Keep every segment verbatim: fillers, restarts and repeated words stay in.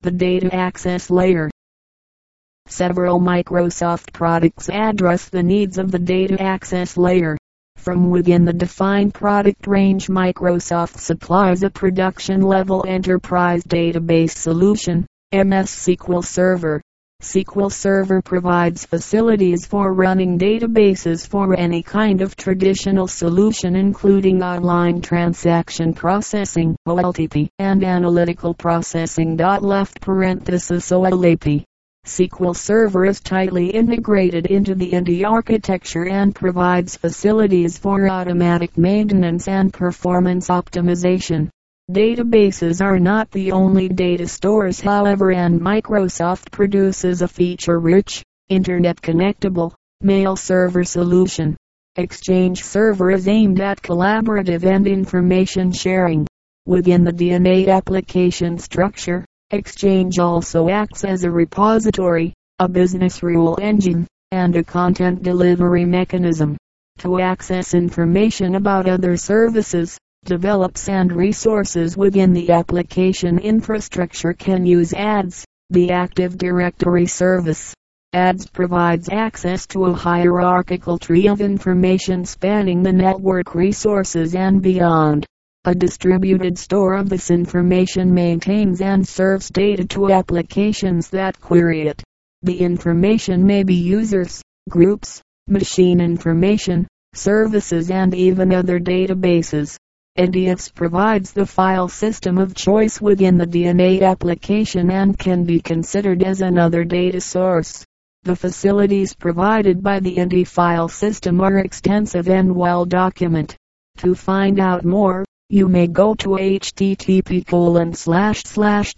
The data access layer. Several Microsoft products address the needs of the data access layer. From within the defined product range, Microsoft supplies a production-level enterprise database solution, M S S Q L Server. S Q L Server provides facilities for running databases for any kind of traditional solution, including online transaction processing (O L T P) and analytical processing. Left parenthesis O L A P. S Q L Server is tightly integrated into the I N D architecture and provides facilities for automatic maintenance and performance optimization. Databases are not the only data stores, however, and Microsoft produces a feature-rich, internet-connectable, mail server solution. Exchange Server is aimed at collaborative and information sharing. Within the D N A application structure, Exchange also acts as a repository, a business rule engine, and a content delivery mechanism. To access information about other services, develops and resources within the application infrastructure can use A D S, the Active Directory service. A D S provides access to a hierarchical tree of information spanning the network resources and beyond. A distributed store of this information maintains and serves data to applications that query it. The information may be users, groups, machine information, services, and even other databases. N D X provides the file system of choice within the D N A application and can be considered as another data source. The facilities provided by the N D file system are extensive and well documented. To find out more, you may go to http colon slash slash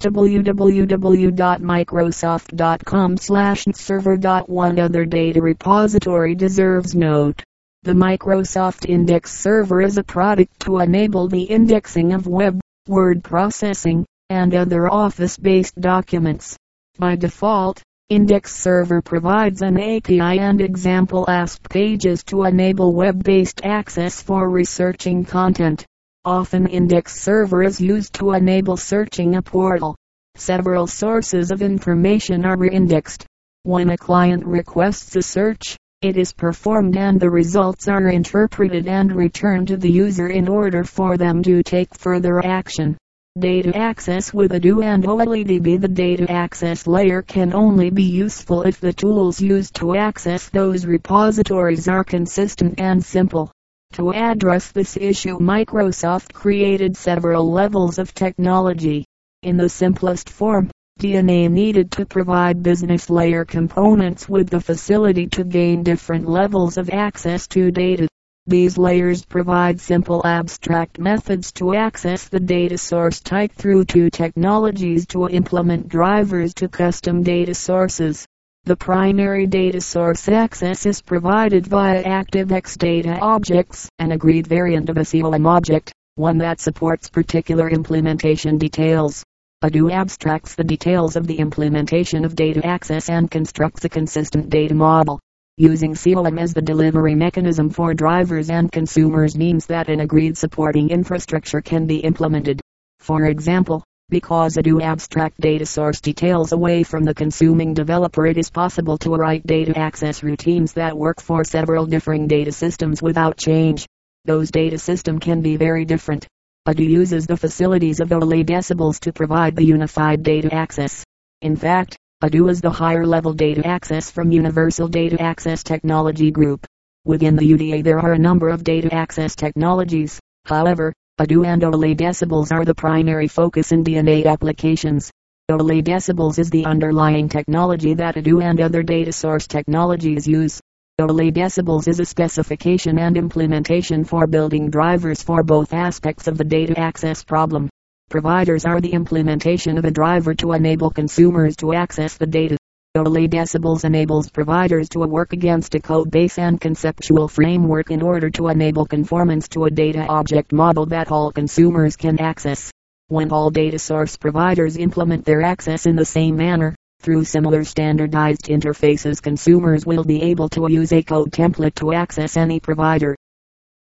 www.microsoft.com slash server.one. Other data repository deserves note. The Microsoft Index Server is a product to enable the indexing of web, word processing, and other Office-based documents. By default, Index Server provides an A P I and example A S P pages to enable web-based access for researching content. Often Index Server is used to enable searching a portal. Several sources of information are re-indexed. When a client requests a search, it is performed and the results are interpreted and returned to the user in order for them to take further action. Data access with A D O and O L E D B. The data access layer can only be useful if the tools used to access those repositories are consistent and simple. To address this issue, Microsoft created several levels of technology. In the simplest form, D N A needed to provide business layer components with the facility to gain different levels of access to data. These layers provide simple abstract methods to access the data source type through to technologies to implement drivers to custom data sources. The primary data source access is provided via ActiveX data objects, an agreed variant of a C O M object, one that supports particular implementation details. A D O abstracts the details of the implementation of data access and constructs a consistent data model. Using C O M as the delivery mechanism for drivers and consumers means that an agreed supporting infrastructure can be implemented. For example, because a D O abstract data source details away from the consuming developer, it is possible to write data access routines that work for several differing data systems without change. Those data systems can be very different. A D O uses the facilities of O L E Decibels to provide the unified data access. In fact, A D O is the higher level data access from Universal Data Access Technology Group. Within the U D A there are a number of data access technologies. However, A D O and O L E Decibels are the primary focus in D N A applications. O L E Decibels is the underlying technology that A D O and other data source technologies use. O L E Decibels is a specification and implementation for building drivers for both aspects of the data access problem. Providers are the implementation of a driver to enable consumers to access the data. O L E Decibels enables providers to work against a code base and conceptual framework in order to enable conformance to a data object model that all consumers can access. When all data source providers implement their access in the same manner, through similar standardized interfaces, consumers will be able to use a code template to access any provider.